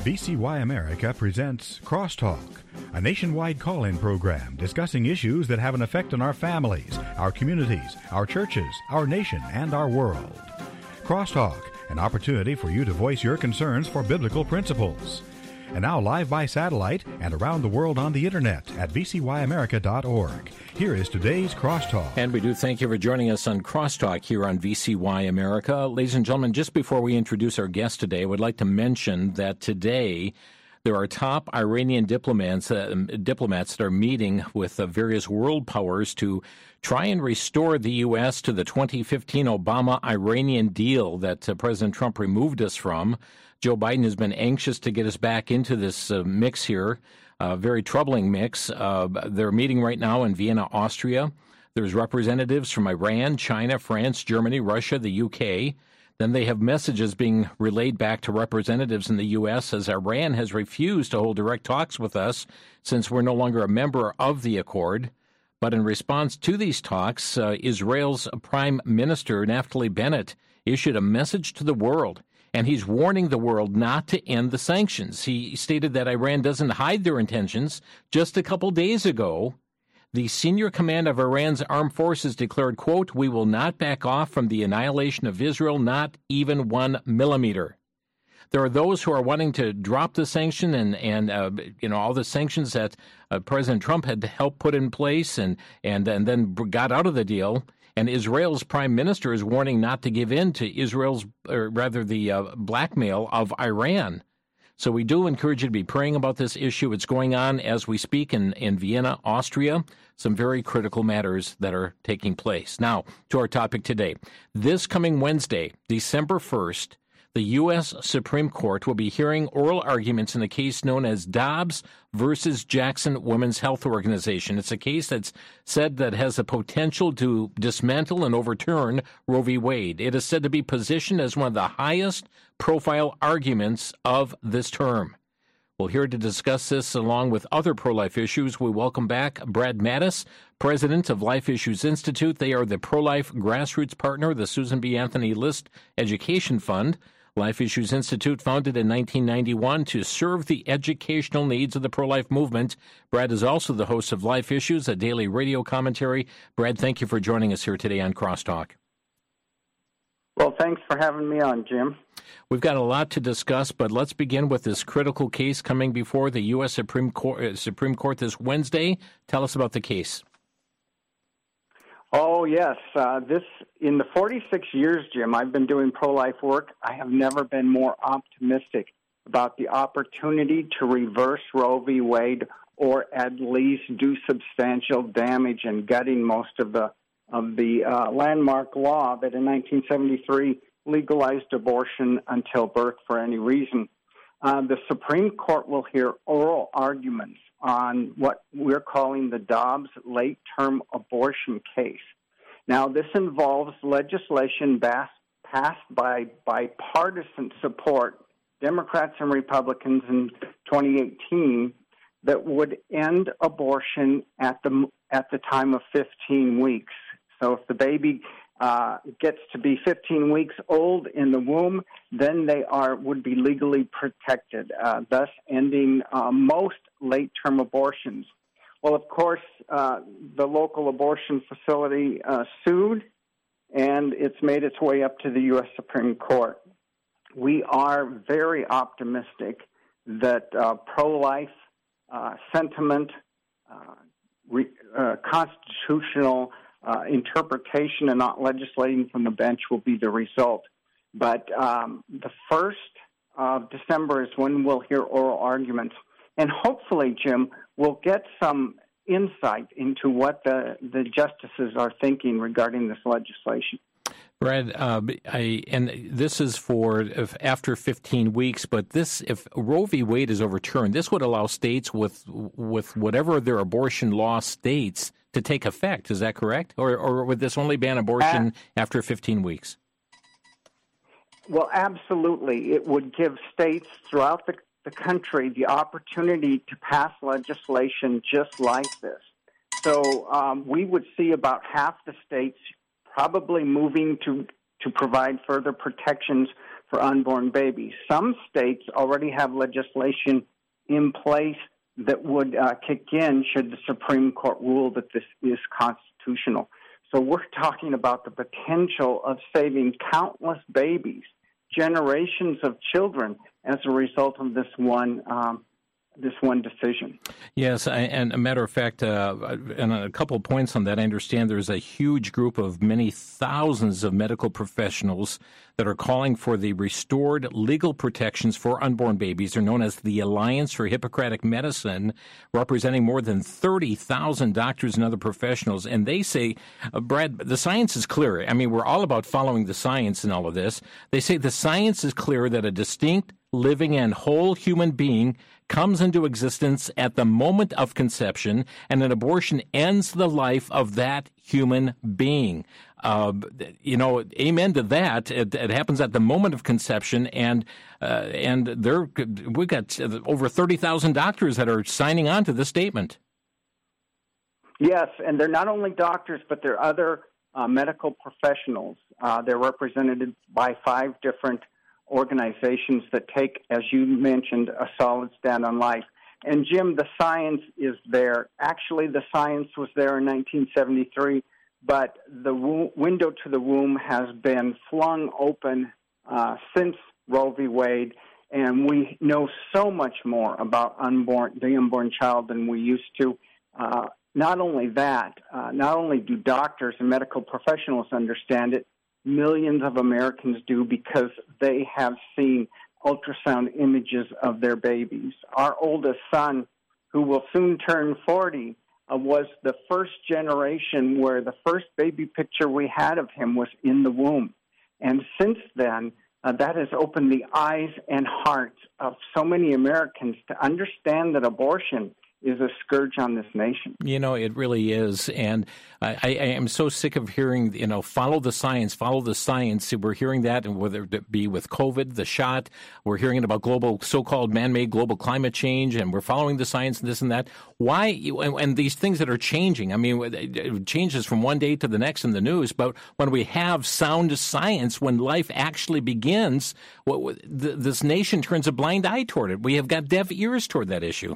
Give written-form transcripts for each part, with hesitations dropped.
VCY America presents Crosstalk, a nationwide call-in program discussing issues that have an effect on our families, our communities, our churches, our nation, and our world. Crosstalk, an opportunity for you to voice your concerns for biblical principles. And now live by satellite and around the world on the internet at vcyamerica.org. Here is today's Crosstalk. And we do thank you for joining us on Crosstalk here on VCY America. Ladies and gentlemen, just before we introduce our guest today, I would like to mention that today there are top Iranian diplomats that are meeting with various world powers to try and restore the U.S. to the 2015 Obama-Iranian deal that President Trump removed us from. Joe Biden has been anxious to get us back into this mix here, very troubling mix. They're meeting right now in Vienna, Austria. There's representatives from Iran, China, France, Germany, Russia, the UK. Then they have messages being relayed back to representatives in the U.S. as Iran has refused to hold direct talks with us since we're no longer a member of the accord. But in response to these talks, Israel's Prime Minister Naftali Bennett issued a message to the world, and he's warning the world not to end the sanctions. He stated that Iran doesn't hide their intentions. Just a couple days ago, the senior command of Iran's armed forces declared, quote, "We will not back off from the annihilation of Israel, not even 1 millimeter." There are those who are wanting to drop the sanction and all the sanctions that President Trump had helped put in place and then got out of the deal. And Israel's prime minister is warning not to give in to the blackmail of Iran. So we do encourage you to be praying about this issue. It's going on as we speak in Vienna, Austria. Some very critical matters that are taking place. Now, to our topic today. This coming Wednesday, December 1st, the U.S. Supreme Court will be hearing oral arguments in a case known as Dobbs versus Jackson Women's Health Organization. It's a case that's said that has the potential to dismantle and overturn Roe v. Wade. It is said to be positioned as one of the highest profile arguments of this term. Well, here to discuss this along with other pro-life issues, we welcome back Brad Mattes, president of Life Issues Institute. They are the pro-life grassroots partner of the Susan B. Anthony List Education Fund. Life Issues Institute, founded in 1991 to serve the educational needs of the pro-life movement. Brad is also the host of Life Issues, a daily radio commentary. Brad, thank you for joining us here today on Crosstalk. Well, thanks for having me on, Jim. We've got a lot to discuss, but let's begin with this critical case coming before the U.S. Supreme Court this Wednesday. Tell us about the case. Oh, yes. In the 46 years, Jim, I've been doing pro-life work, I have never been more optimistic about the opportunity to reverse Roe v. Wade or at least do substantial damage in gutting most of the landmark law that in 1973 legalized abortion until birth for any reason. The Supreme Court will hear oral arguments on what we're calling the Dobbs late-term abortion case. Now, this involves legislation passed by bipartisan support, Democrats and Republicans in 2018, that would end abortion at the time of 15 weeks. So if the baby gets to be 15 weeks old in the womb, then they would be legally protected, thus ending most late-term abortions. Well, of course, the local abortion facility sued, and it's made its way up to the U.S. Supreme Court. We are very optimistic that pro-life sentiment, constitutional interpretation and not legislating from the bench will be the result. But the 1st of December is when we'll hear oral arguments. And hopefully, Jim, we'll get some insight into what the justices are thinking regarding this legislation. Brad, and this is for after 15 weeks, but if Roe v. Wade is overturned, this would allow states with whatever their abortion law states to take effect. Is that correct? Or would this only ban abortion after 15 weeks? Well, absolutely. It would give states throughout the country the opportunity to pass legislation just like this. So we would see about half the states probably moving to provide further protections for unborn babies. Some states already have legislation in place that would kick in should the Supreme Court rule that this is constitutional. So we're talking about the potential of saving countless babies, generations of children, as a result of this one decision. Yes, and a matter of fact, and a couple of points on that, I understand there's a huge group of many thousands of medical professionals that are calling for the restored legal protections for unborn babies. They're known as the Alliance for Hippocratic Medicine, representing more than 30,000 doctors and other professionals. And they say, Brad, the science is clear. I mean, we're all about following the science in all of this. They say the science is clear that a distinct, living, and whole human being comes into existence at the moment of conception, and an abortion ends the life of that human being. Amen to that. It happens at the moment of conception, and we've got over 30,000 doctors that are signing on to this statement. Yes, and they're not only doctors, but they're other medical professionals. They're represented by 5 different organizations that take, as you mentioned, a solid stand on life. And, Jim, the science is there. Actually, the science was there in 1973, but the window to the womb has been flung open since Roe v. Wade, and we know so much more about the unborn child than we used to. Not only that, not only do doctors and medical professionals understand it, millions of Americans do, because they have seen ultrasound images of their babies. Our oldest son, who will soon turn 40, was the first generation where the first baby picture we had of him was in the womb. And since then, that has opened the eyes and hearts of so many Americans to understand that abortion is a scourge on this nation. You know, it really is. And I am so sick of hearing, follow the science, follow the science. We're hearing that, and whether it be with COVID, the shot, we're hearing it about global, so-called man-made global climate change, and we're following the science and this and that. Why? And these things that are changing, I mean, it changes from one day to the next in the news, but when we have sound science, when life actually begins, this nation turns a blind eye toward it. We have got deaf ears toward that issue.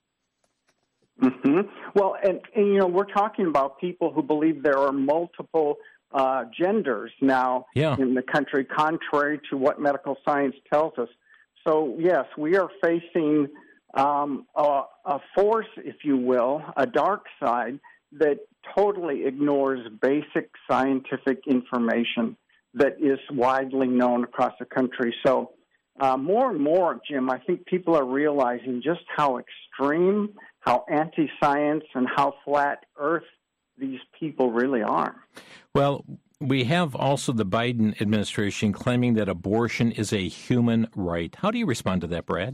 Mm-hmm. Well, and we're talking about people who believe there are multiple genders now in the country, contrary to what medical science tells us. So, yes, we are facing a force, if you will, a dark side that totally ignores basic scientific information that is widely known across the country. So more and more, Jim, I think people are realizing just how extreme, how anti-science, and how flat earth these people really are. Well, we have also the Biden administration claiming that abortion is a human right. How do you respond to that, Brad?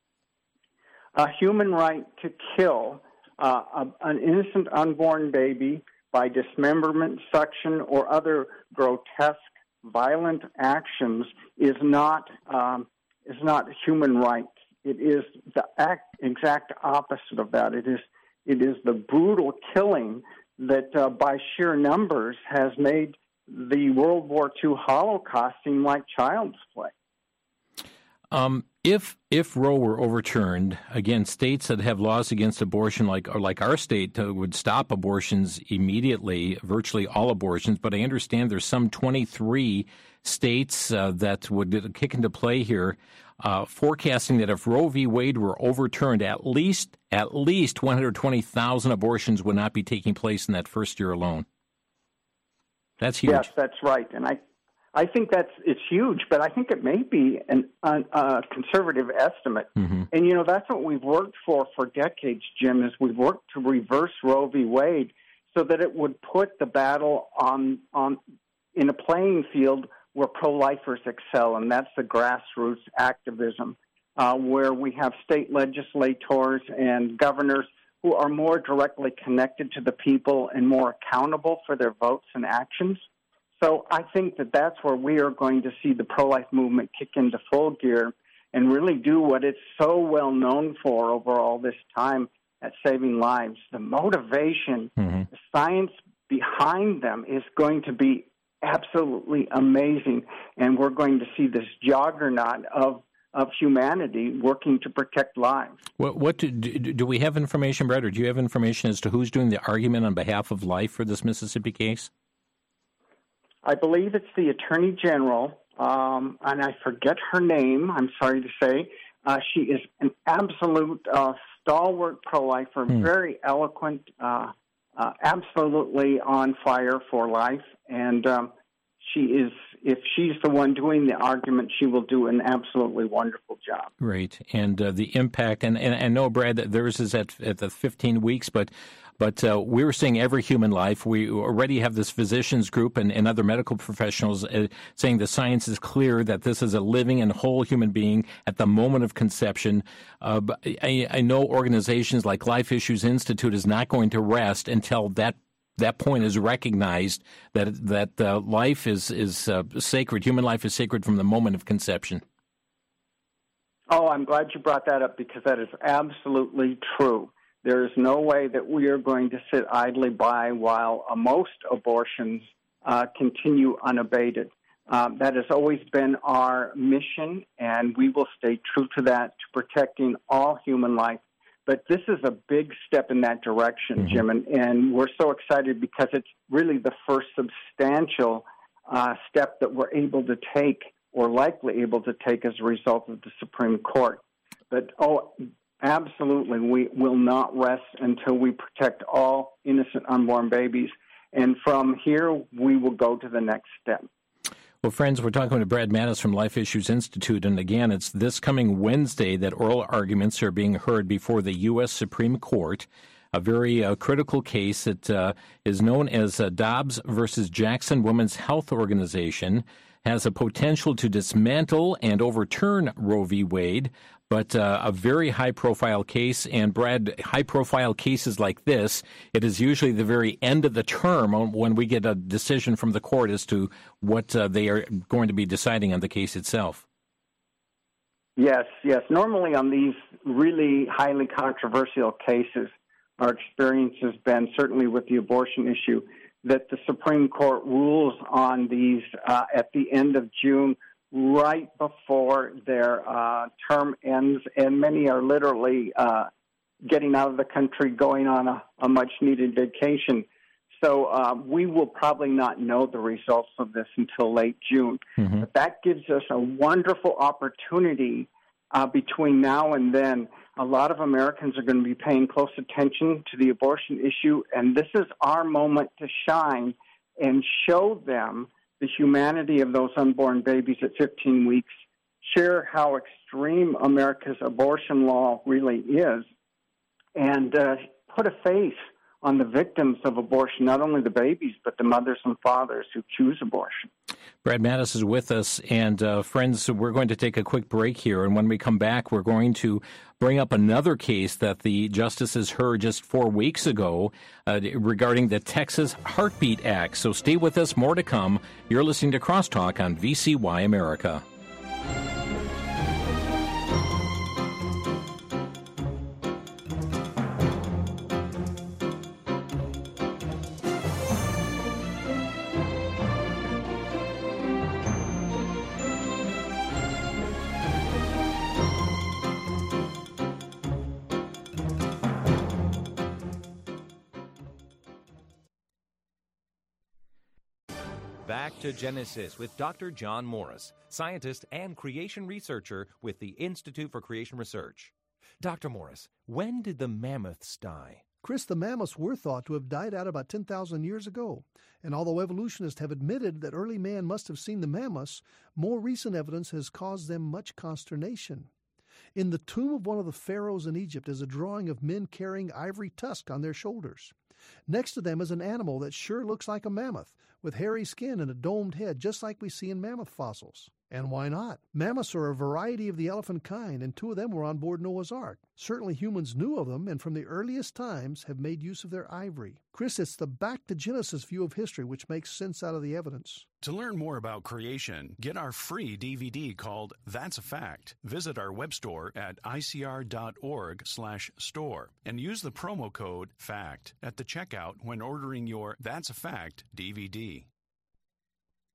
A human right to kill an innocent unborn baby by dismemberment, suction, or other grotesque, violent actions is not human rights. It is the exact opposite of that. It is the brutal killing that, by sheer numbers, has made the World War II Holocaust seem like child's play. If Roe were overturned, again, states that have laws against abortion, like our state, would stop abortions immediately, virtually all abortions. But I understand there's some 23 states that would kick into play here, forecasting that if Roe v. Wade were overturned, at least 120,000 abortions would not be taking place in that first year alone. That's huge. Yes, that's right, and I think it's huge, but I think it may be a conservative estimate. Mm-hmm. And, that's what we've worked for decades, Jim, is we've worked to reverse Roe v. Wade so that it would put the battle on in a playing field where pro-lifers excel, and that's the grassroots activism, where we have state legislators and governors who are more directly connected to the people and more accountable for their votes and actions. So I think that that's where we are going to see the pro-life movement kick into full gear and really do what it's so well known for over all this time at saving lives. The motivation, the science behind them is going to be absolutely amazing. And we're going to see this juggernaut of humanity working to protect lives. What do we have information, Brad, or do you have information as to who's doing the argument on behalf of life for this Mississippi case? I believe it's the Attorney General, and I forget her name, I'm sorry to say. She is an absolute stalwart pro-lifer, very eloquent, absolutely on fire for life. And if she's the one doing the argument, she will do an absolutely wonderful job. Great. And the impact, and I know, Brad, that theirs is at the 15 weeks, but we're seeing every human life. We already have this physicians group and other medical professionals saying the science is clear that this is a living and whole human being at the moment of conception. I know organizations like Life Issues Institute is not going to rest until that point is recognized that life is sacred. Human life is sacred from the moment of conception. Oh, I'm glad you brought that up because that is absolutely true. There is no way that we are going to sit idly by while most abortions continue unabated. That has always been our mission, and we will stay true to that, to protecting all human life. But this is a big step in that direction, Jim, and we're so excited because it's really the first substantial step that we're able to take or likely able to take as a result of the Supreme Court. But, absolutely, we will not rest until we protect all innocent unborn babies. And from here, we will go to the next step. Well, friends, we're talking to Brad Mattes from Life Issues Institute, and again, it's this coming Wednesday that oral arguments are being heard before the U.S. Supreme Court, a very critical case that is known as Dobbs versus Jackson Women's Health Organization, has a potential to dismantle and overturn Roe v. Wade, but a very high-profile case. And, Brad, high-profile cases like this, it is usually the very end of the term when we get a decision from the court as to what they are going to be deciding on the case itself. Yes. Normally on these really highly controversial cases, our experience has been, certainly with the abortion issue, that the Supreme Court rules on these at the end of June, right before their term ends, and many are literally getting out of the country, going on a much-needed vacation. So we will probably not know the results of this until late June. But that gives us a wonderful opportunity between now and then. A lot of Americans are going to be paying close attention to the abortion issue, and this is our moment to shine and show them the humanity of those unborn babies at 15 weeks, share how extreme America's abortion law really is, and put a face on the victims of abortion, not only the babies, but the mothers and fathers who choose abortion. Brad Mattes is with us, and friends, we're going to take a quick break here, and when we come back, we're going to bring up another case that the justices heard just 4 weeks ago regarding the Texas Heartbeat Act. So stay with us, more to come. You're listening to Crosstalk on VCY America. Back to Genesis with Dr. John Morris, scientist and creation researcher with the Institute for Creation Research. Dr. Morris, when did the mammoths die? Chris, the mammoths were thought to have died out about 10,000 years ago. And although evolutionists have admitted that early man must have seen the mammoths, more recent evidence has caused them much consternation. In the tomb of one of the pharaohs in Egypt is a drawing of men carrying ivory tusks on their shoulders. Next to them is an animal that sure looks like a mammoth, with hairy skin and a domed head, just like we see in mammoth fossils. And why not? Mammoths are a variety of the elephant kind, and 2 of them were on board Noah's Ark. Certainly humans knew of them, and from the earliest times have made use of their ivory. Chris, it's the back to Genesis view of history which makes sense out of the evidence. To learn more about creation, get our free DVD called That's a Fact. Visit our web store at icr.org/store and use the promo code FACT at the checkout when ordering your That's a Fact DVD.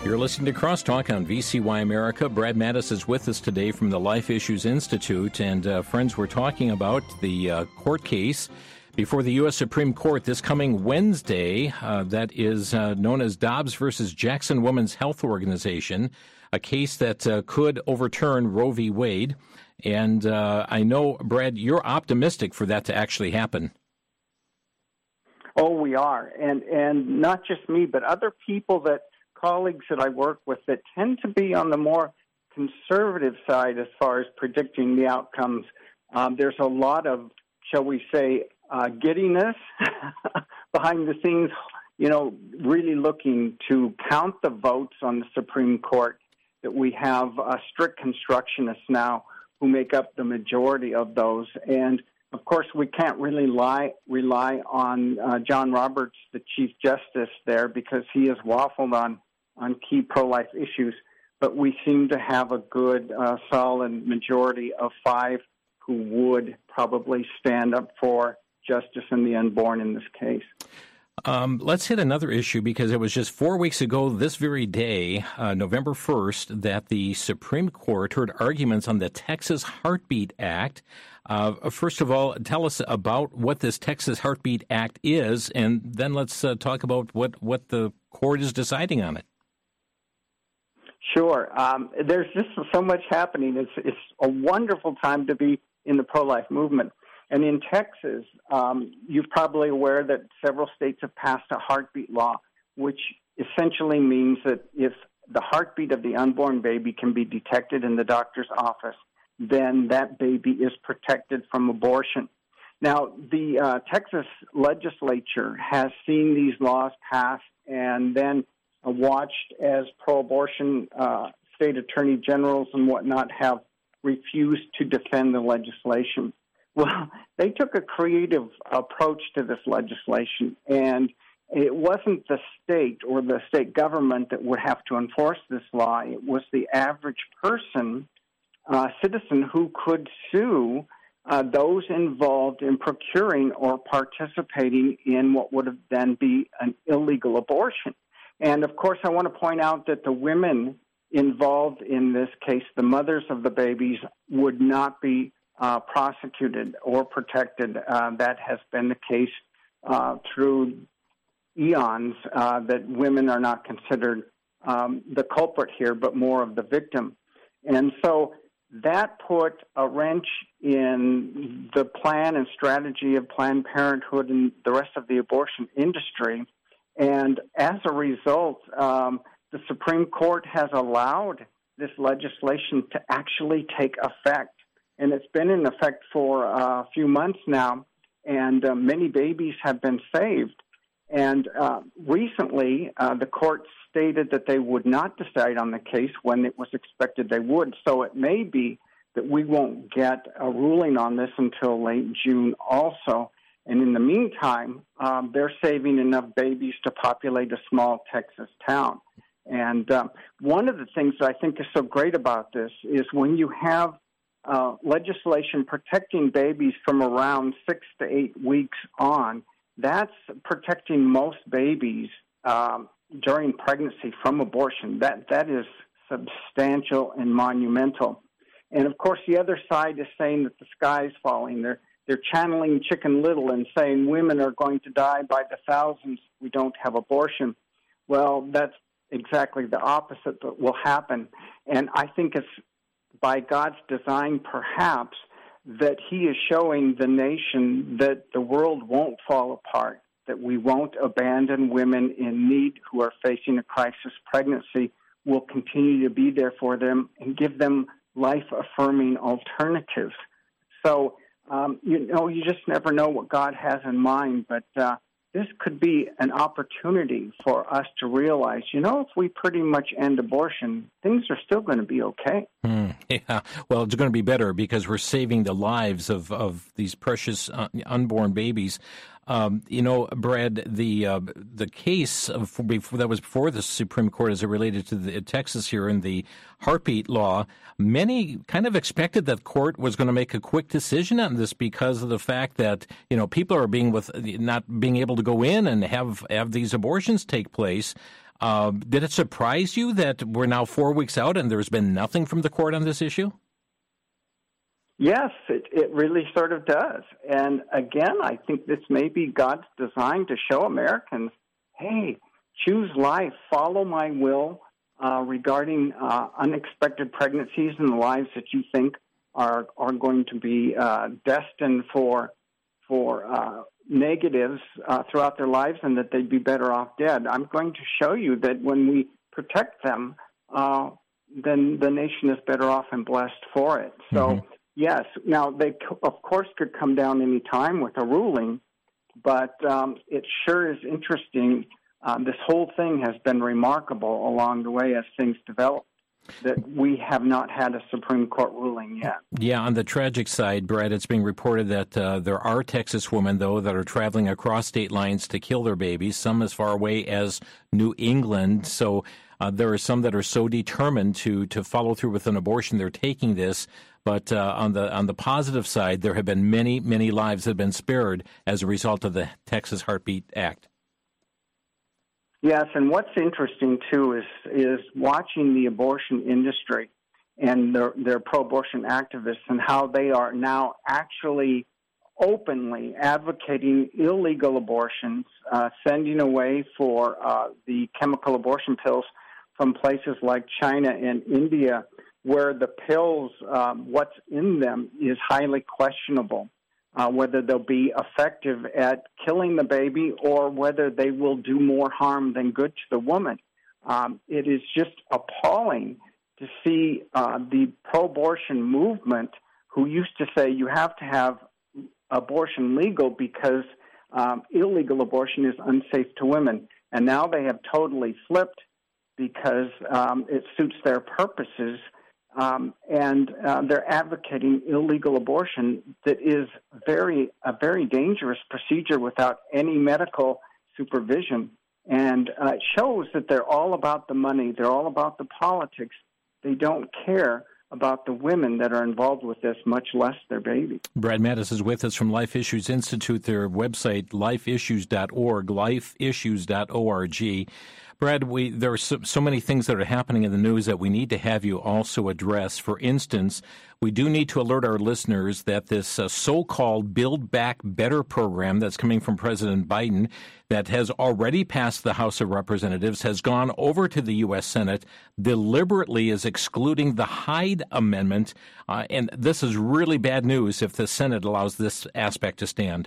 You're listening to Crosstalk on VCY America. Brad Mattis is with us today from the Life Issues Institute. And friends, we're talking about the court case before the U.S. Supreme Court this coming Wednesday. That is known as Dobbs versus Jackson Women's Health Organization, a case that could overturn Roe v. Wade. And I know, Brad, you're optimistic for that to actually happen. Oh, we are. And not just me, but other people colleagues that I work with that tend to be on the more conservative side as far as predicting the outcomes. There's a lot of, shall we say, giddiness behind the scenes, really looking to count the votes on the Supreme Court, that we have strict constructionists now who make up the majority of those. And, of course, we can't really rely on John Roberts, the Chief Justice there, because he has waffled on key pro-life issues, but we seem to have a good, solid majority of 5 who would probably stand up for justice in the unborn in this case. Let's hit another issue, because it was just 4 weeks ago this very day, November 1st, that the Supreme Court heard arguments on the Texas Heartbeat Act. First of all, tell us about what this Texas Heartbeat Act is, and then let's talk about what the court is deciding on it. Sure. There's just so much happening. It's a wonderful time to be in the pro-life movement. And in Texas, you're probably aware that several states have passed a heartbeat law, which essentially means that if the heartbeat of the unborn baby can be detected in the doctor's office, then that baby is protected from abortion. Now, the Texas legislature has seen these laws passed and then watched as pro-abortion state attorney generals and whatnot have refused to defend the legislation. Well, they took a creative approach to this legislation, and it wasn't the state or the state government that would have to enforce this law. It was the average person, citizen, who could sue those involved in procuring or participating in what would then be an illegal abortion. And, of course, I want to point out that the women involved in this case, the mothers of the babies, would not be prosecuted or protected. That has been the case through eons, that women are not considered the culprit here, but more of the victim. And so that put a wrench in the plan and strategy of Planned Parenthood and the rest of the abortion industry. And as a result, the Supreme Court has allowed this legislation to actually take effect. And it's been in effect for a few months now, and many babies have been saved. And recently, the court stated that they would not decide on the case when it was expected they would. So it may be that we won't get a ruling on this until late June also. And in the meantime, they're saving enough babies to populate a small Texas town. And one of the things that I think is so great about this is when you have legislation protecting babies from around 6 to 8 weeks on, that's protecting most babies during pregnancy from abortion. That is substantial and monumental. And, of course, the other side is saying that the sky's falling. They're channeling Chicken Little and saying women are going to die by the thousands if we don't have abortion. Well, that's exactly the opposite that will happen. And I think it's by God's design, perhaps, that he is showing the nation that the world won't fall apart, that we won't abandon women in need who are facing a crisis pregnancy. We'll continue to be there for them and give them life-affirming alternatives. So, you just never know what God has in mind, but this could be an opportunity for us to realize, if we pretty much end abortion, things are still going to be okay. Yeah, well, it's going to be better because we're saving the lives of these precious unborn babies. Brad, the case that was before the Supreme Court as it related to Texas here in the heartbeat law, many kind of expected that court was going to make a quick decision on this because of the fact that, people are not being able to go in and have these abortions take place. Did it surprise you that we're now 4 weeks out and there's been nothing from the court on this issue? Yes, it really sort of does. And again, I think this may be God's design to show Americans, hey, choose life, follow my will regarding unexpected pregnancies in the lives that you think are going to be destined for negatives throughout their lives and that they'd be better off dead. I'm going to show you that when we protect them, then the nation is better off and blessed for it. So, yes, now they, of course, could come down any time with a ruling, but it sure is interesting. This whole thing has been remarkable along the way as things develop, that we have not had a Supreme Court ruling yet. Yeah, on the tragic side, Brad, it's being reported that there are Texas women, though, that are traveling across state lines to kill their babies, some as far away as New England. So there are some that are so determined to follow through with an abortion, they're taking this. But on the positive side, there have been many, many lives that have been spared as a result of the Texas Heartbeat Act. Yes, and what's interesting, too, is watching the abortion industry and their pro-abortion activists and how they are now actually openly advocating illegal abortions, sending away for the chemical abortion pills from places like China and India, where the pills, what's in them is highly questionable. Whether they'll be effective at killing the baby or whether they will do more harm than good to the woman. It is just appalling to see the pro-abortion movement, who used to say you have to have abortion legal because illegal abortion is unsafe to women. And now they have totally flipped because it suits their purposes. And they're advocating illegal abortion that is a very dangerous procedure without any medical supervision. And it shows that they're all about the money. They're all about the politics. They don't care about the women that are involved with this, much less their baby. Brad Mattes is with us from Life Issues Institute, their website, lifeissues.org, lifeissues.org. Brad, there are so many things that are happening in the news that we need to have you also address. For instance, we do need to alert our listeners that this so-called Build Back Better program that's coming from President Biden that has already passed the House of Representatives has gone over to the U.S. Senate, deliberately is excluding the Hyde Amendment. And this is really bad news if the Senate allows this aspect to stand.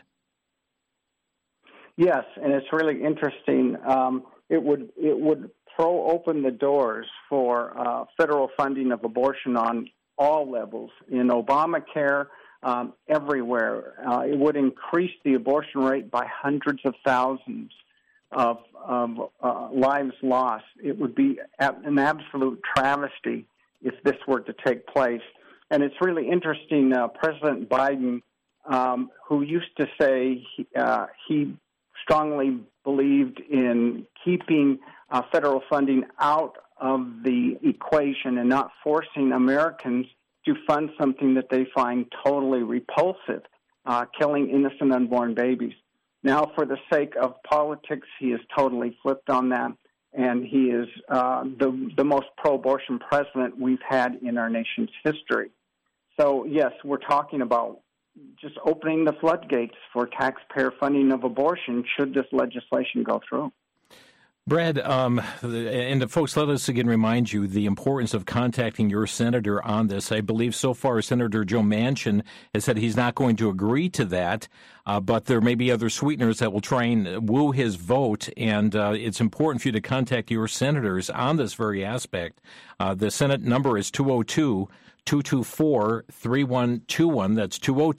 Yes, and it's really interesting. It would throw open the doors for federal funding of abortion on all levels, in Obamacare, everywhere. It would increase the abortion rate by hundreds of thousands of lives lost. It would be an absolute travesty if this were to take place. And it's really interesting, President Biden, who used to say he strongly believed in keeping federal funding out of the equation and not forcing Americans to fund something that they find totally repulsive, killing innocent unborn babies. Now, for the sake of politics, he has totally flipped on that, and he is the most pro-abortion president we've had in our nation's history. So, yes, we're talking about just opening the floodgates for taxpayer funding of abortion should this legislation go through. Brad, and folks, let us again remind you the importance of contacting your senator on this. I believe so far Senator Joe Manchin has said he's not going to agree to that, but there may be other sweeteners that will try and woo his vote, and it's important for you to contact your senators on this very aspect. The Senate number is 202-224-3121. That's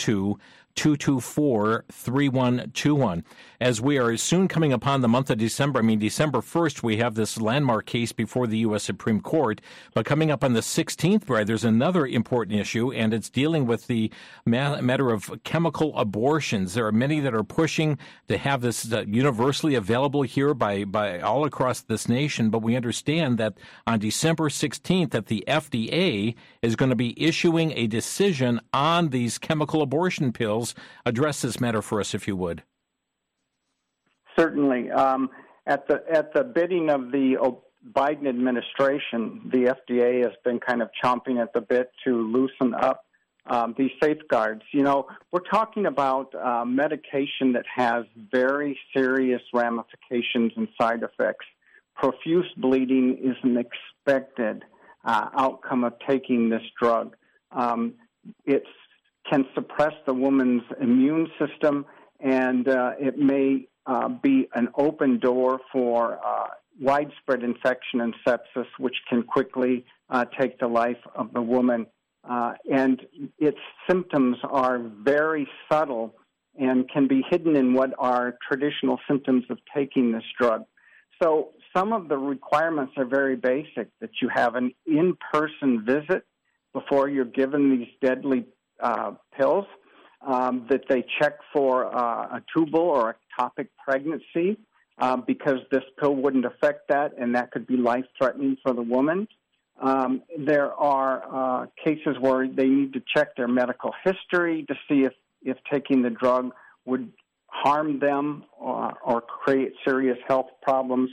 202-224-3121. As we are soon coming upon the month of December, December 1st, we have this landmark case before the U.S. Supreme Court. But coming up on the 16th, Brad, there's another important issue, and it's dealing with the matter of chemical abortions. There are many that are pushing to have this universally available here by all across this nation. But we understand that on December 16th, that the FDA is going to be issuing a decision on these chemical abortion pills. Address this matter for us, if you would. Certainly. At the bidding of the Biden administration, the FDA has been kind of chomping at the bit to loosen up these safeguards. We're talking about medication that has very serious ramifications and side effects. Profuse bleeding is an expected outcome of taking this drug. It can suppress the woman's immune system, and it may be an open door for widespread infection and sepsis, which can quickly take the life of the woman. And its symptoms are very subtle and can be hidden in what are traditional symptoms of taking this drug. So some of the requirements are very basic, that you have an in-person visit before you're given these deadly pills, that they check for a tubal or ectopic pregnancy, because this pill wouldn't affect that, and that could be life-threatening for the woman. There are cases where they need to check their medical history to see if taking the drug would harm them or create serious health problems.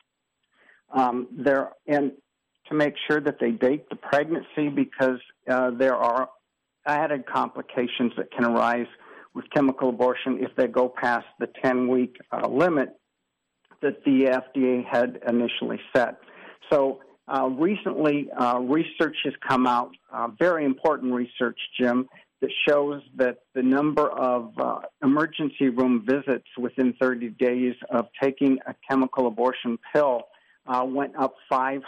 And to make sure that they date the pregnancy, because there are added complications that can arise with chemical abortion if they go past the 10-week limit that the FDA had initially set. So recently, research has come out, very important research, Jim, that shows that the number of emergency room visits within 30 days of taking a chemical abortion pill went up 500%.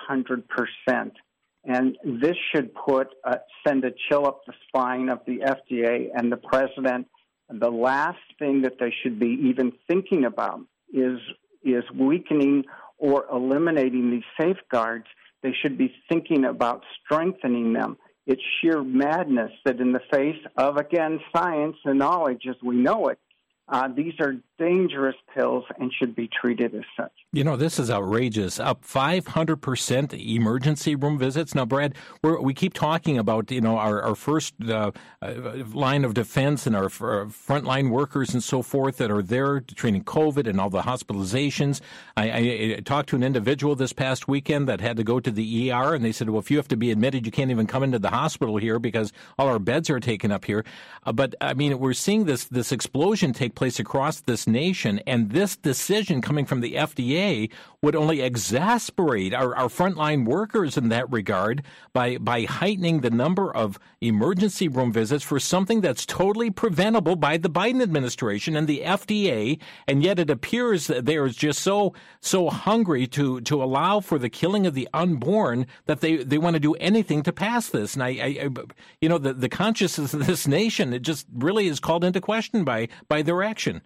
And this should send a chill up the spine of the FDA and the president. The last thing that they should be even thinking about is weakening or eliminating these safeguards. They should be thinking about strengthening them. It's sheer madness that in the face of, again, science and knowledge as we know it, these are dangerous pills and should be treated as such. This is outrageous. Up 500% emergency room visits. Now, Brad, we keep talking about, our first line of defense and our frontline workers and so forth that are there treating COVID and all the hospitalizations. I talked to an individual this past weekend that had to go to the ER, and they said, well, if you have to be admitted, you can't even come into the hospital here because all our beds are taken up here. But, we're seeing this explosion take place across this nation, and this decision coming from the FDA would only exasperate our frontline workers in that regard by heightening the number of emergency room visits for something that's totally preventable by the Biden administration and the FDA, and yet it appears that they are just so hungry to allow for the killing of the unborn that they want to do anything to pass this. And the consciousness of this nation, it just really is called into question by their action.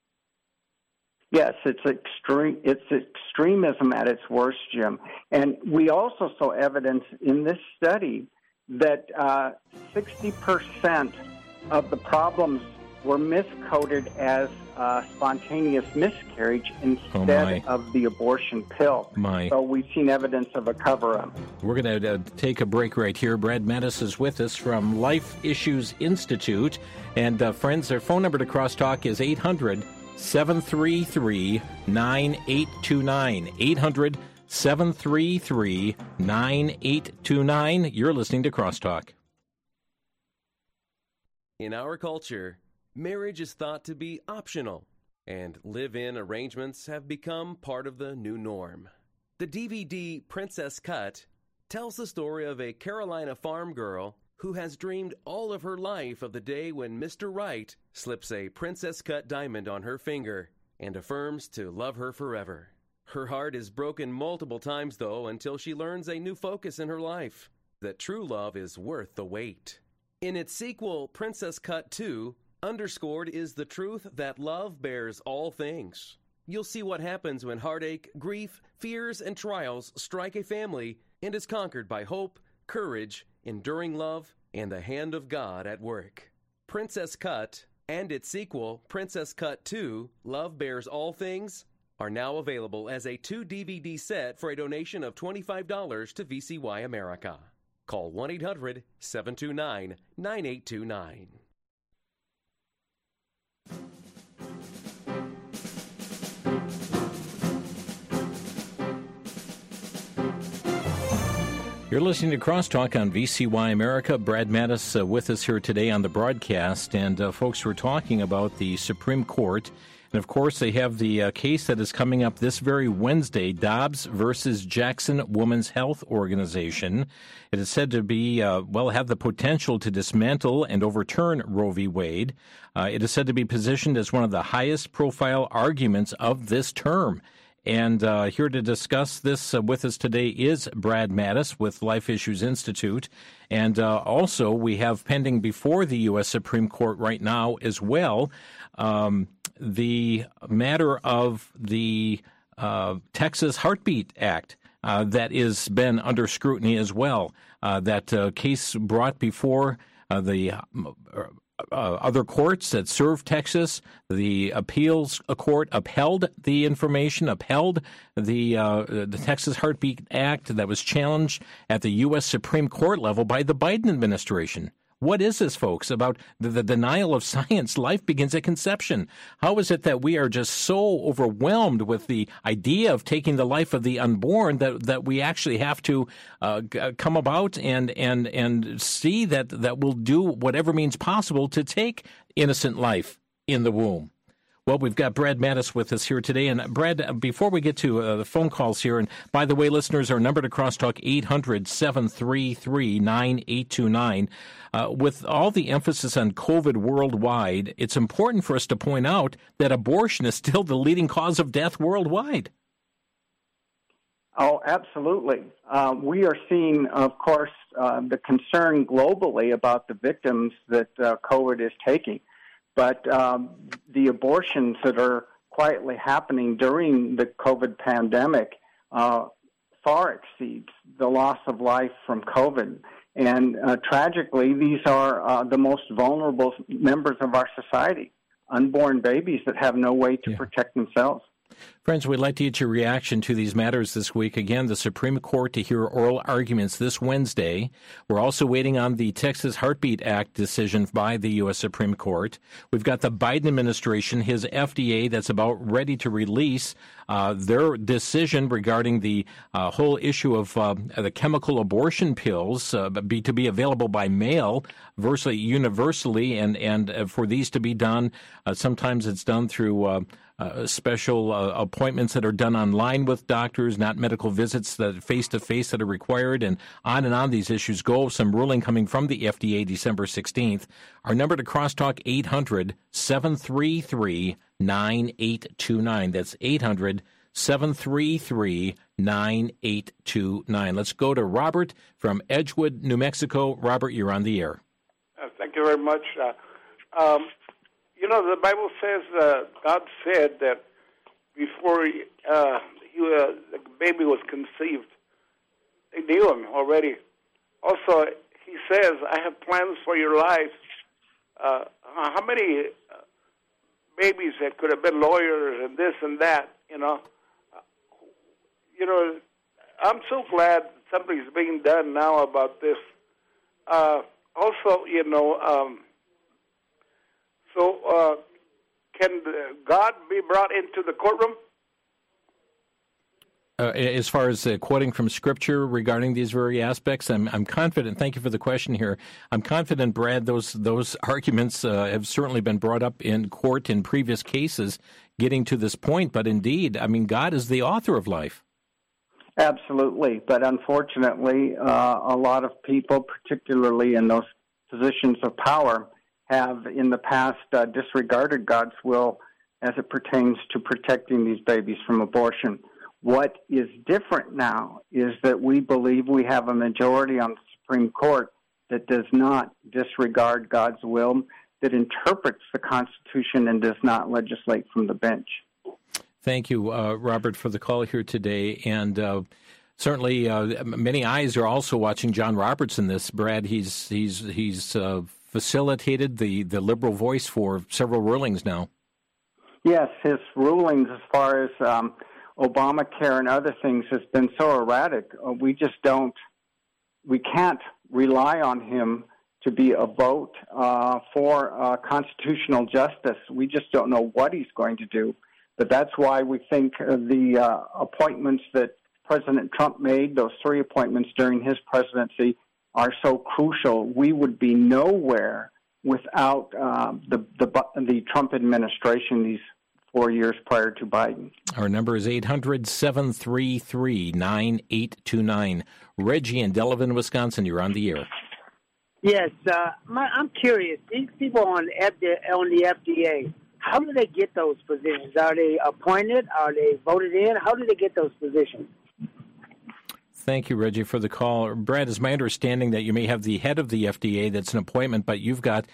Yes, it's extreme. It's extremism at its worst, Jim. And we also saw evidence in this study that 60% of the problems were miscoded as spontaneous miscarriage instead of the abortion pill. So we've seen evidence of a cover-up. We're going to take a break right here. Brad Metis is with us from Life Issues Institute. And friends, their phone number to Crosstalk is 800-733-9829. 800-733-9829. You're listening to Crosstalk. In our culture, marriage is thought to be optional, and live-in arrangements have become part of the new norm. The DVD Princess Cut tells the story of a Carolina farm girl who has dreamed all of her life of the day when Mr. Right slips a princess cut diamond on her finger and affirms to love her forever. Her heart is broken multiple times, though, until she learns a new focus in her life, that true love is worth the wait. In its sequel, Princess Cut 2, underscored is the truth that love bears all things. You'll see what happens when heartache, grief, fears, and trials strike a family and is conquered by hope, courage, enduring love, and the hand of God at work. Princess Cut and its sequel, Princess Cut 2, Love Bears All Things, are now available as a 2-DVD set for a donation of $25 to VCY America. Call 1-800-729-9829. You're listening to Crosstalk on VCY America. Brad Mattis with us here today on the broadcast. And folks, we're talking about the Supreme Court. And, of course, they have the case that is coming up this very Wednesday, Dobbs versus Jackson Women's Health Organization. It is said to be, have the potential to dismantle and overturn Roe v. Wade. It is said to be positioned as one of the highest profile arguments of this term. And here to discuss this with us today is Brad Mattis with Life Issues Institute. And also we have pending before the U.S. Supreme Court right now as well the matter of the Texas Heartbeat Act that has been under scrutiny as well. That case brought before the other courts that serve Texas. The appeals court upheld the information, upheld the Texas Heartbeat Act that was challenged at the U.S. Supreme Court level by the Biden administration. What is this, folks, about the denial of science? Life begins at conception. How is it that we are just so overwhelmed with the idea of taking the life of the unborn that we actually have to come about and see that we'll do whatever means possible to take innocent life in the womb? Well, we've got Brad Mattis with us here today. And, Brad, before we get to the phone calls here, and by the way, listeners, our number to Crosstalk, 800-733-9829. With all the emphasis on COVID worldwide, it's important for us to point out that abortion is still the leading cause of death worldwide. Oh, absolutely. We are seeing, of course, the concern globally about the victims that COVID is taking. But the abortions that are quietly happening during the COVID pandemic far exceeds the loss of life from COVID. And tragically, these are the most vulnerable members of our society, unborn babies that have no way to protect themselves. Friends, we'd like to get your reaction to these matters this week. Again, the Supreme Court to hear oral arguments this Wednesday. We're also waiting on the Texas Heartbeat Act decision by the U.S. Supreme Court. We've got the Biden administration, his FDA, that's about ready to release their decision regarding the whole issue of the chemical abortion pills to be available by mail virtually universally, and for these to be done, sometimes it's done through special appointments that are done online with doctors, not medical visits that face-to-face that are required, and on these issues go. Some ruling coming from the FDA December 16th. Our number to Crosstalk, 800-733-9829. That's 800-733-9829. Let's go to Robert from Edgewood, New Mexico. Robert, you're on the air. Thank you very much. The Bible says God said that before the baby was conceived, they knew him already. Also, he says, I have plans for your life. How many babies that could have been lawyers and this and that, I'm so glad something's being done now about this. Can God be brought into the courtroom? As far as quoting from Scripture regarding these very aspects, I'm confident. Thank you for the question here. I'm confident, Brad, those arguments have certainly been brought up in court in previous cases getting to this point. But indeed, God is the author of life. Absolutely. But unfortunately, a lot of people, particularly in those positions of power, have in the past disregarded God's will as it pertains to protecting these babies from abortion. What is different now is that we believe we have a majority on the Supreme Court that does not disregard God's will, that interprets the Constitution and does not legislate from the bench. Thank you, Robert, for the call here today. And certainly many eyes are also watching John Roberts in this. Brad, he's facilitated the liberal voice for several rulings now. Yes, his rulings as far as Obamacare and other things has been so erratic. We can't rely on him to be a vote for constitutional justice. We just don't know what he's going to do. But that's why we think the appointments that President Trump made, those 3 appointments during his presidency, are so crucial. We would be nowhere without the Trump administration these 4 years prior to Biden. Our number is 800-733-9829. Reggie in Delavan, Wisconsin, you're on the air. Yes, I'm curious. These people on the FDA, how do they get those positions? Are they appointed? Are they voted in? How do they get those positions? Thank you, Reggie, for the call. Brad, it's my understanding that you may have the head of the FDA that's an appointment, but you've got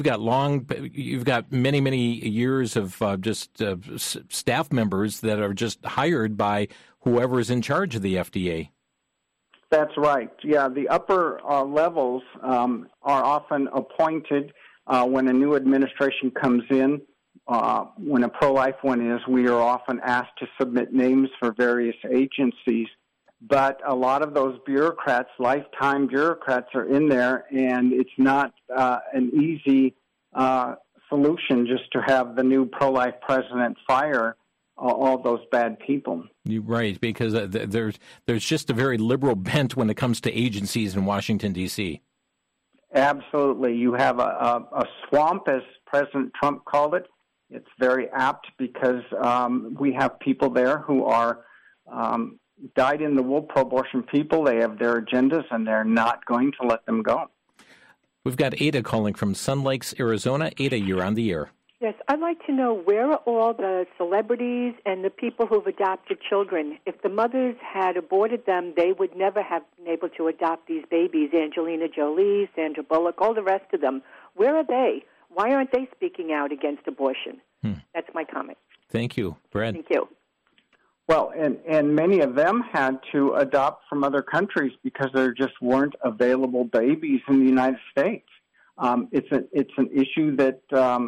many years of staff members that are just hired by whoever is in charge of the FDA. That's right. Yeah, the upper levels are often appointed when a new administration comes in. When a pro-life one is, we are often asked to submit names for various agencies. But a lot of those bureaucrats, lifetime bureaucrats, are in there, and it's not an easy solution just to have the new pro-life president fire all those bad people. You're right, because there's just a very liberal bent when it comes to agencies in Washington, D.C. Absolutely. You have a swamp, as President Trump called it. It's very apt because we have people there who are dyed-in-the-wool pro-abortion people. They have their agendas, and they're not going to let them go. We've got Ada calling from Sun Lakes, Arizona. Ada, you're on the air. Yes, I'd like to know, where are all the celebrities and the people who've adopted children? If the mothers had aborted them, they would never have been able to adopt these babies. Angelina Jolie, Sandra Bullock, all the rest of them. Where are they? Why aren't they speaking out against abortion? That's my comment. Thank you. Brad? Thank you. Well, and many of them had to adopt from other countries because there just weren't available babies in the United States. It's an issue that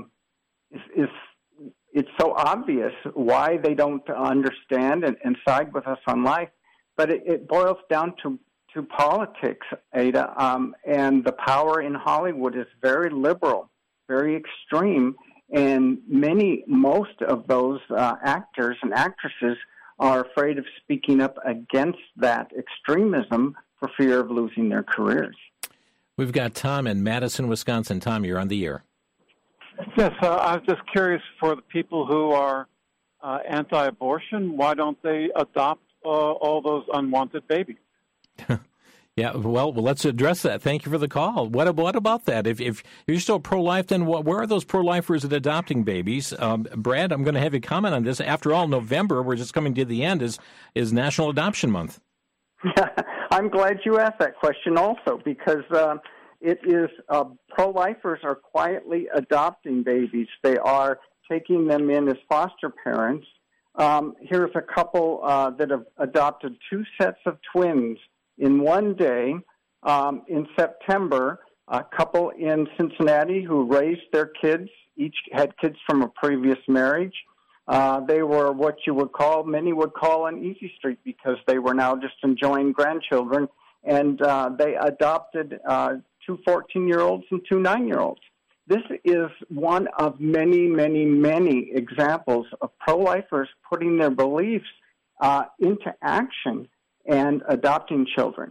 it's so obvious why they don't understand and side with us on life, but it boils down to politics, Ada, and the power in Hollywood is very liberal, very extreme, and most of those actors and actresses are afraid of speaking up against that extremism for fear of losing their careers. We've got Tom in Madison, Wisconsin. Tom, you're on the air. Yes, I was just curious, for the people who are anti-abortion, why don't they adopt all those unwanted babies? Yeah, well, let's address that. Thank you for the call. What about that? If you're still pro-life, then where are those pro-lifers at adopting babies? Brad, I'm going to have you comment on this. After all, November, we're just coming to the end, is National Adoption Month. I'm glad you asked that question also, because it is pro-lifers are quietly adopting babies. They are taking them in as foster parents. Here's a couple that have adopted 2 sets of twins in one day. In September, a couple in Cincinnati who raised their kids, each had kids from a previous marriage. They were what many would call an easy street, because they were now just enjoying grandchildren, and they adopted 2 14-year-olds and 2 9-year-olds. This is one of many, many, many examples of pro-lifers putting their beliefs into action and adopting children.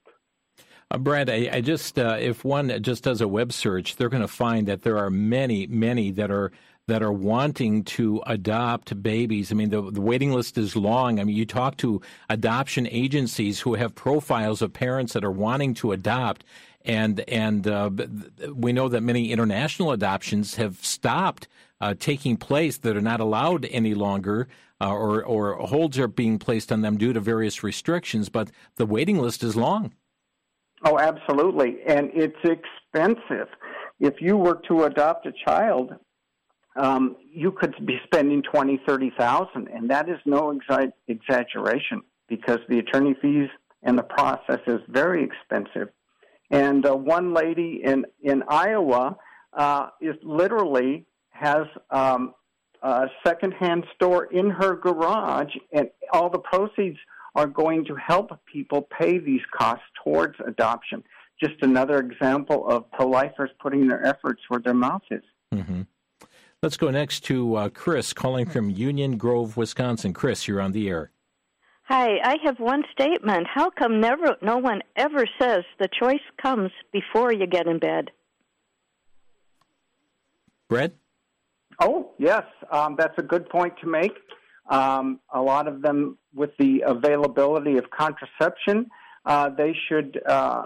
Brad, I just if one just does a web search, they're going to find that there are many that are wanting to adopt babies. I mean, the waiting list is long. I mean, you talk to adoption agencies who have profiles of parents that are wanting to adopt, and we know that many international adoptions have stopped taking place, that are not allowed any longer, or holds are being placed on them due to various restrictions, but the waiting list is long. Oh, absolutely, and it's expensive. If you were to adopt a child, you could be spending $20,000, $30,000, and that is no exaggeration, because the attorney fees and the process is very expensive. And one lady in Iowa is literally has a secondhand store in her garage, and all the proceeds are going to help people pay these costs towards adoption. Just another example of pro-lifers putting their efforts where their mouth is. Mm-hmm. Let's go next to Chris calling from Union Grove, Wisconsin. Chris, you're on the air. Hi, I have one statement. How come no one ever says the choice comes before you get in bed? Brett? Oh, yes, that's a good point to make. A lot of them, with the availability of contraception, they should,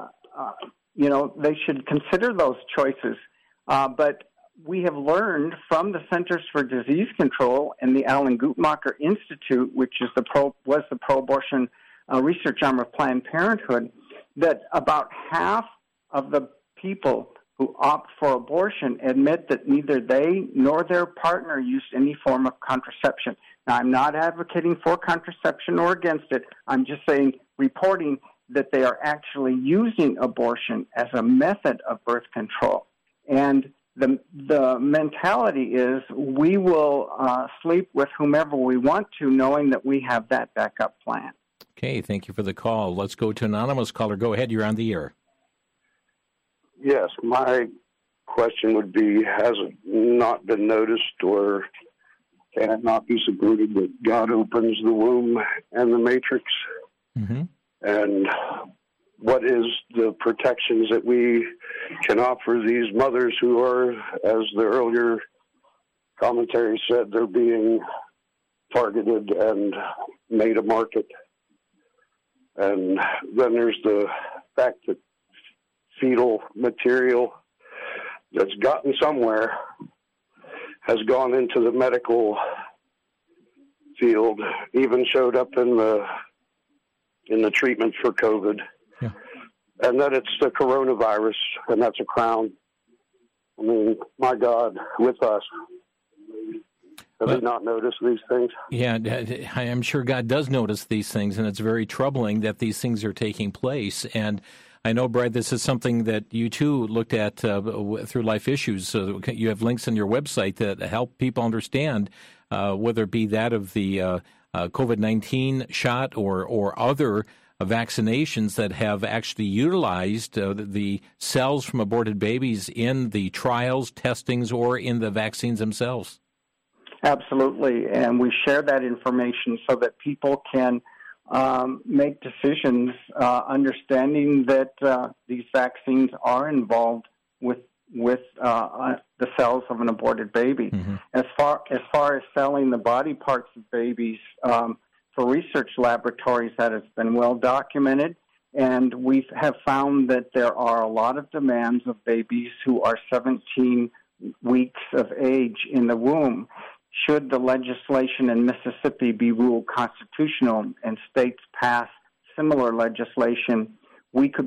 they should consider those choices. But we have learned from the Centers for Disease Control and the Alan Guttmacher Institute, which is was the pro-abortion research arm of Planned Parenthood, that about half of the people who opt for abortion admit that neither they nor their partner used any form of contraception. Now, I'm not advocating for contraception or against it. I'm just reporting that they are actually using abortion as a method of birth control. And the mentality is we will sleep with whomever we want to, knowing that we have that backup plan. Okay, thank you for the call. Let's go to anonymous caller. Go ahead, you're on the air. Yes, my question would be, has it not been noticed, or can it not be supported that God opens the womb and the matrix? Mm-hmm. And what is the protections that we can offer these mothers who are, as the earlier commentary said, they're being targeted and made a market? And then there's the fact that fetal material that's gotten somewhere has gone into the medical field, even showed up in the treatment for COVID. Yeah. And that it's the coronavirus, and that's a crown. I mean, my God, with us. Have we not noticed these things? Yeah, I'm sure God does notice these things, and it's very troubling that these things are taking place. And I know, Brad, this is something that you, too, looked at through Life Issues. So you have links on your website that help people understand, whether it be that of the COVID-19 shot or other vaccinations that have actually utilized the cells from aborted babies in the trials, testings, or in the vaccines themselves. Absolutely, and we share that information so that people can make decisions, understanding that these vaccines are involved with the cells of an aborted baby. Mm-hmm. As far as selling the body parts of babies for research laboratories, that has been well documented, and we have found that there are a lot of demands of babies who are 17 weeks of age in the womb. Should the legislation in Mississippi be ruled constitutional and states pass similar legislation, we could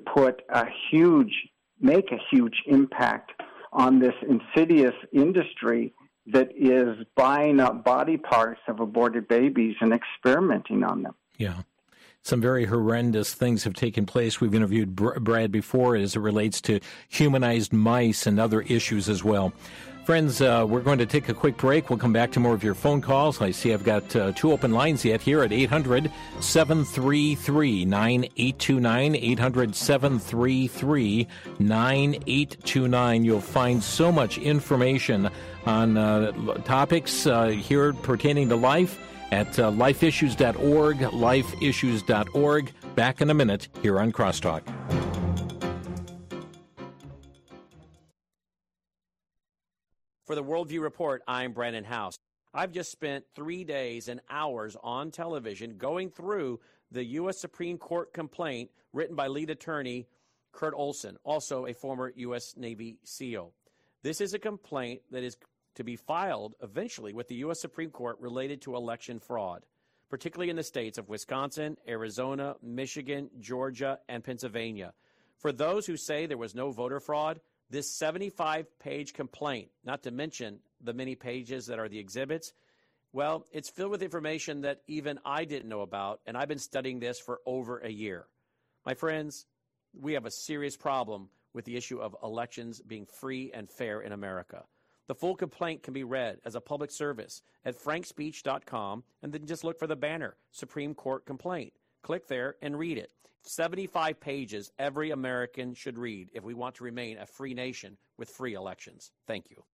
make a huge impact on this insidious industry that is buying up body parts of aborted babies and experimenting on them. Yeah. Some very horrendous things have taken place. We've interviewed Brad before as it relates to humanized mice and other issues as well. Friends, we're going to take a quick break. We'll come back to more of your phone calls. I see I've got two open lines yet here at 800-733-9829, 800-733-9829. You'll find so much information on topics here pertaining to life at lifeissues.org, lifeissues.org. Back in a minute here on Crosstalk. For the Worldview Report, I'm Brandon House. I've just spent 3 days and hours on television going through the U.S. Supreme Court complaint written by lead attorney Kurt Olson, also a former U.S. Navy SEAL. This is a complaint that is to be filed eventually with the U.S. Supreme Court related to election fraud, particularly in the states of Wisconsin, Arizona, Michigan, Georgia, and Pennsylvania. For those who say there was no voter fraud, this 75-page complaint, not to mention the many pages that are the exhibits, well, it's filled with information that even I didn't know about, and I've been studying this for over a year. My friends, we have a serious problem with the issue of elections being free and fair in America. The full complaint can be read as a public service at frankspeech.com, and then just look for the banner, Supreme Court Complaint. Click there and read it. 75 pages every American should read if we want to remain a free nation with free elections. Thank you.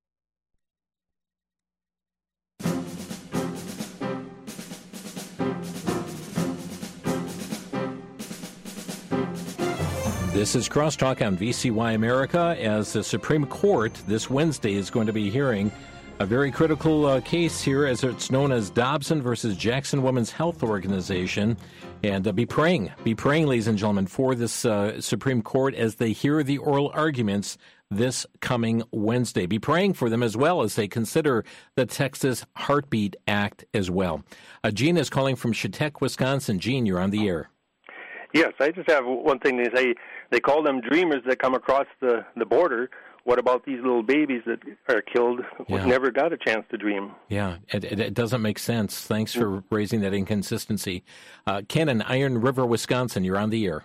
This is Crosstalk on VCY America, as the Supreme Court this Wednesday is going to be hearing a very critical case here, as it's known as Dobson versus Jackson Women's Health Organization. And be praying, ladies and gentlemen, for this Supreme Court as they hear the oral arguments this coming Wednesday. Be praying for them as well as they consider the Texas Heartbeat Act as well. Gene is calling from Chautauqua, Wisconsin. Gene, you're on the air. Yes, I just have one thing to say. They call them dreamers that come across the border. What about these little babies that are killed who never got a chance to dream? Yeah, it doesn't make sense. Thanks for raising that inconsistency. Ken in Iron River, Wisconsin, you're on the air.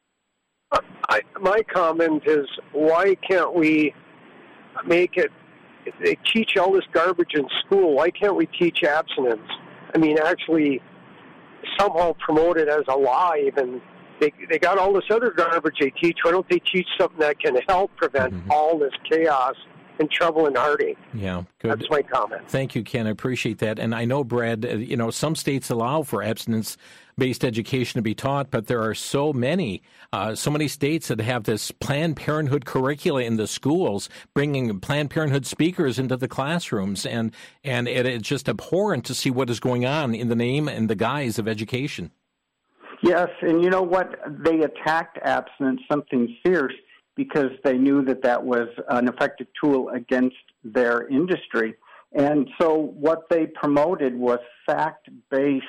My comment is, why can't we make it, if they teach all this garbage in school, why can't we teach abstinence? I mean, actually somehow promote it as a law even. They got all this other garbage they teach. Why don't they teach something that can help prevent all this chaos and trouble and heartache? Yeah, good. That's my comment. Thank you, Ken. I appreciate that. And I know, Brad, some states allow for abstinence-based education to be taught, but there are so many states that have this Planned Parenthood curricula in the schools, bringing Planned Parenthood speakers into the classrooms, and it's just abhorrent to see what is going on in the name and the guise of education. Yes, and you know what? They attacked abstinence, something fierce, because they knew that was an effective tool against their industry. And so what they promoted was fact-based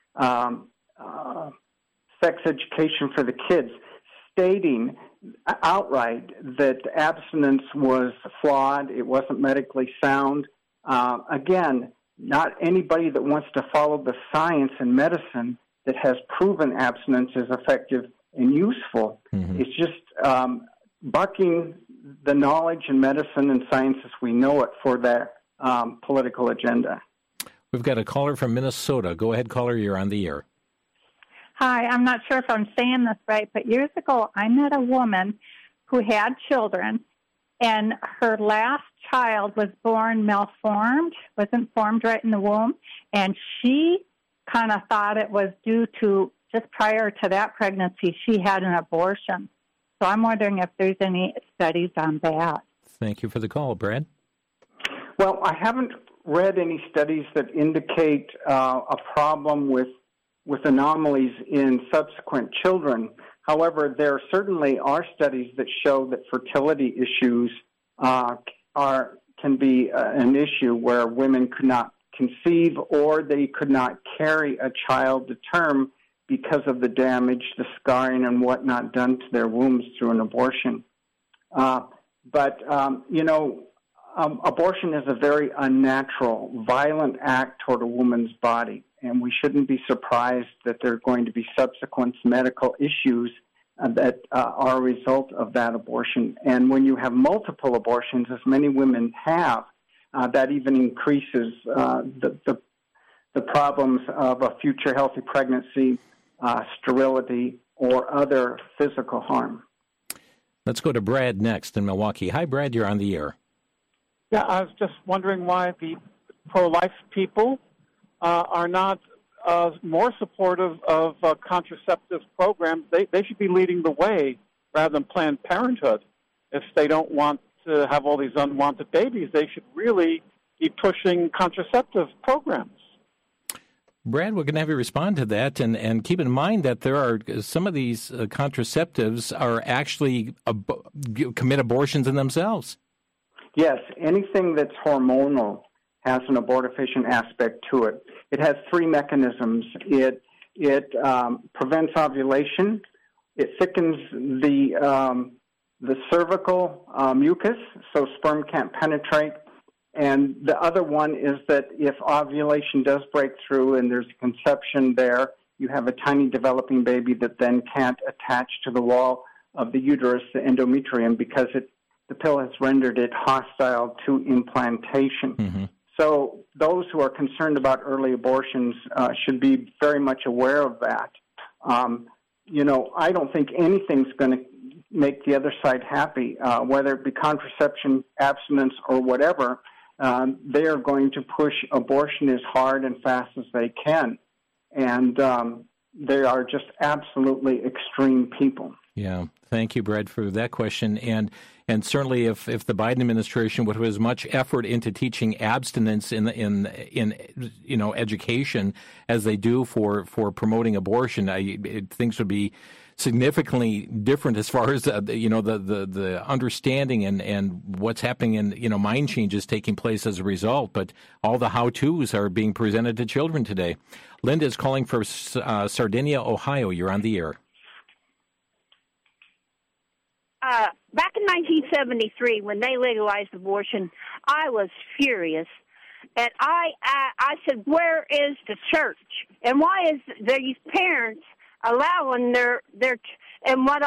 sex education for the kids, stating outright that abstinence was flawed, it wasn't medically sound. Again, not anybody that wants to follow the science and medicine that has proven abstinence is effective and useful. It's just bucking the knowledge and medicine and science as we know it for their political agenda. We've got a caller from Minnesota. Go ahead, caller. You're on the air. Hi, I'm not sure if I'm saying this right, but years ago I met a woman who had children, and her last child was born malformed, wasn't formed right in the womb, and she kind of thought it was due to, just prior to that pregnancy, she had an abortion. So I'm wondering if there's any studies on that. Thank you for the call, Brad. Well, I haven't read any studies that indicate a problem with anomalies in subsequent children. However, there certainly are studies that show that fertility issues can be an issue where women could not conceive or they could not carry a child to term because of the damage, the scarring, and whatnot done to their wombs through an abortion. Abortion is a very unnatural, violent act toward a woman's body, and we shouldn't be surprised that there are going to be subsequent medical issues that are a result of that abortion. And when you have multiple abortions, as many women have, that even increases the problems of a future healthy pregnancy, sterility, or other physical harm. Let's go to Brad next in Milwaukee. Hi, Brad. You're on the air. Yeah, I was just wondering why the pro-life people are not more supportive of contraceptive programs. They should be leading the way rather than Planned Parenthood. If they don't want to have all these unwanted babies, they should really be pushing contraceptive programs. Brad, we're going to have you respond to that, and keep in mind that there are some of these contraceptives are actually commit abortions in themselves. Yes, anything that's hormonal has an abortifacient aspect to it. It has three mechanisms. It prevents ovulation. It thickens the cervical mucus, so sperm can't penetrate. And the other one is that if ovulation does break through and there's a conception there, you have a tiny developing baby that then can't attach to the wall of the uterus, the endometrium, because the pill has rendered it hostile to implantation. Mm-hmm. So those who are concerned about early abortions should be very much aware of that. I don't think anything's going to make the other side happy, whether it be contraception, abstinence, or whatever. They are going to push abortion as hard and fast as they can. And they are just absolutely extreme people. Yeah, thank you, Brad, for that question. And certainly, if the Biden administration would have as much effort into teaching abstinence in education as they do for promoting abortion, things would be significantly different as far as the understanding and what's happening and mind changes taking place as a result. But all the how-tos are being presented to children today. Linda is calling for Sardinia, Ohio. You're on the air. Back in 1973, when they legalized abortion, I was furious. And I said, where is the church? And why is these parents allowing their and what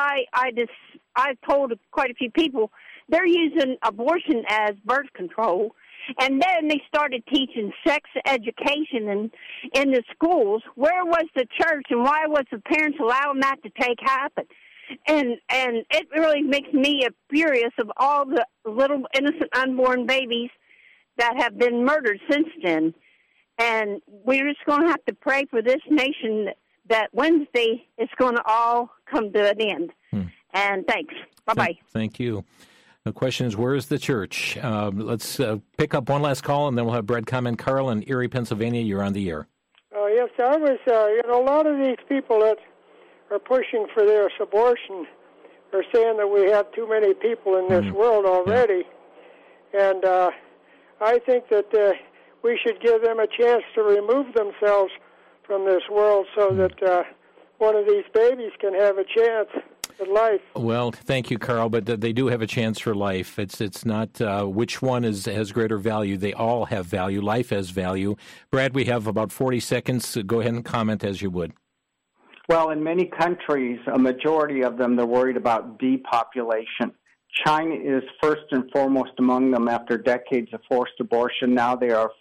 I've told quite a few people, they're using abortion as birth control. And then they started teaching sex education in the schools. Where was the church, and why was the parents allowing that to happen? And it really makes me furious of all the little innocent unborn babies that have been murdered since then. And we're just going to have to pray for this nation that Wednesday it's going to all come to an end. And thanks. Bye-bye. Thank you. The question is, where is the church? Let's pick up one last call, and then we'll have Brad comment. Carl in Erie, Pennsylvania, you're on the air. Yes, I was, a lot of these people that are pushing for this abortion are saying that we have too many people in this world already. Yeah. And I think that we should give them a chance to remove themselves from this world so that one of these babies can have a chance at life. Well, thank you, Carl, but they do have a chance for life. It's not which one has greater value. They all have value. Life has value. Brad, we have about 40 seconds. So go ahead and comment as you would. Well, in many countries, a majority of them, they're worried about depopulation. China is first and foremost among them after decades of forced abortion. Now they are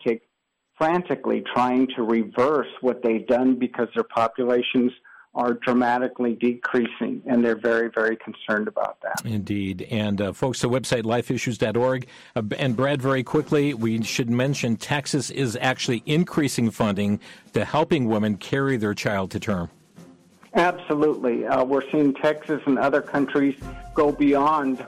frantically trying to reverse what they've done because their populations are dramatically decreasing, and they're very, very concerned about that. Indeed. And folks, the website lifeissues.org. And Brad, very quickly, we should mention Texas is actually increasing funding to helping women carry their child to term. Absolutely. We're seeing Texas and other countries go beyond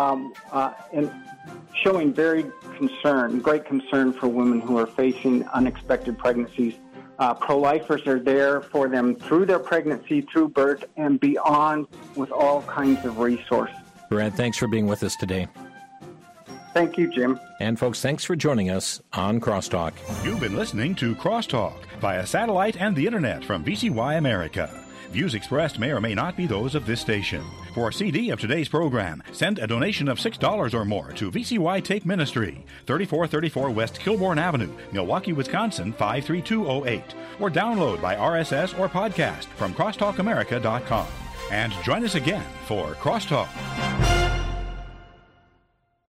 and showing great concern for women who are facing unexpected pregnancies. Pro-lifers are there for them through their pregnancy, through birth, and beyond with all kinds of resources. Brad, thanks for being with us today. Thank you, Jim. And folks, thanks for joining us on Crosstalk. You've been listening to Crosstalk via satellite and the internet from VCY America. Views expressed may or may not be those of this station. For a CD of today's program, send a donation of $6 or more to VCY Tape Ministry, 3434 West Kilbourne Avenue, Milwaukee, Wisconsin, 53208, or download by RSS or podcast from crosstalkamerica.com. And join us again for Crosstalk.